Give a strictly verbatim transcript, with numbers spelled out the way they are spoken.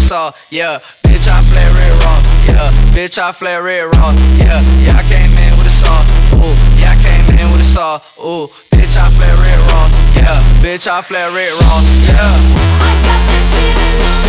saw, yeah. Bitch, I flare red raw, yeah. Bitch, I flare red raw, yeah. Yeah, I came in with a saw, ooh. Yeah, I came in with a saw, ooh. Bitch, I flare red raw, yeah. Bitch, I flare red raw, yeah. I got this feeling on